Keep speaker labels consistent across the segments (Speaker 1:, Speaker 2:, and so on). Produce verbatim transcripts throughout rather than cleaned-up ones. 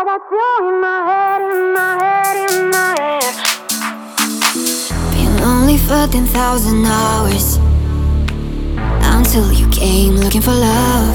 Speaker 1: got you in my head, in my head, in my head.
Speaker 2: Been lonely for ten thousand hours until you came looking for love.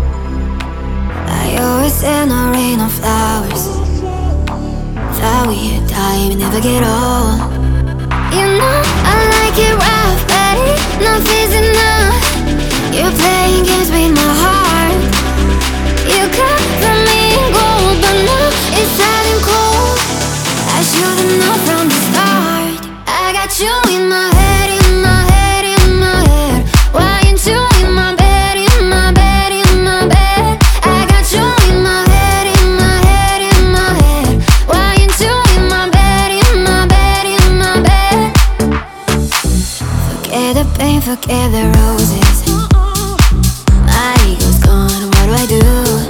Speaker 2: I always in a rain of flowers. Thought we had time, never get old. You know I like it rough, baby. Nothing's enough. You're playing games with my heart. You cut from me in gold, but now it's sad and cold. I should've known from the start. I got you in my head, in my head, in my head. Why ain't you in my bed, in my bed, in my bed? I got you in my head, in my head, in my head. Why ain't you in my bed, in my bed, in my bed? Forget the pain, forget the roses. My ego's gone, what do I do?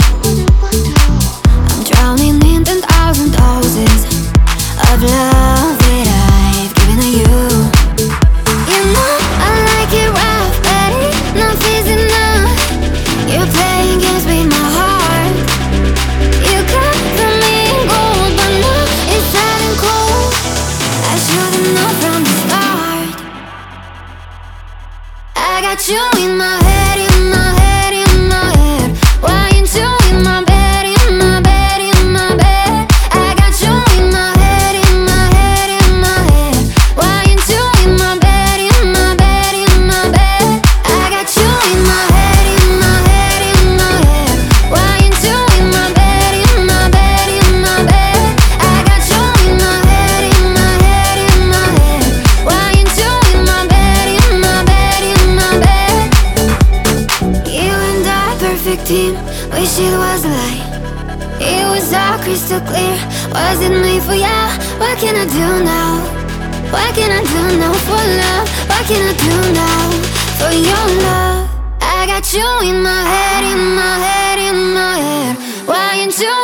Speaker 2: I'm drowning in ten thousand doses of love that I've given to you. You know I like it rough, baby. Nothing's enough. You're playing games with my heart. You cut from me in gold, but now it's sad and cold. I should've known from the start. I got you in my head, in my head, in my head. Why ain't you in my bed, in my bed, in my bed? I got you in my head, in my head, in my head. Why ain't you in my bed, in my bed, in my bed? I got you in my head, in my head, in my head. Why ain't you in my bed, in my bed, in my bed? I got you in my head, in my head, in my head. Why ain't you in my bed, in my bed, in my bed? You and I, perfect team. Wish it was a lie. It was all crystal clear. Was it made for ya? What can I do now? What can I do now for love? What can I do now for your love? I got you in my head, in my head, in my head. Why ain't you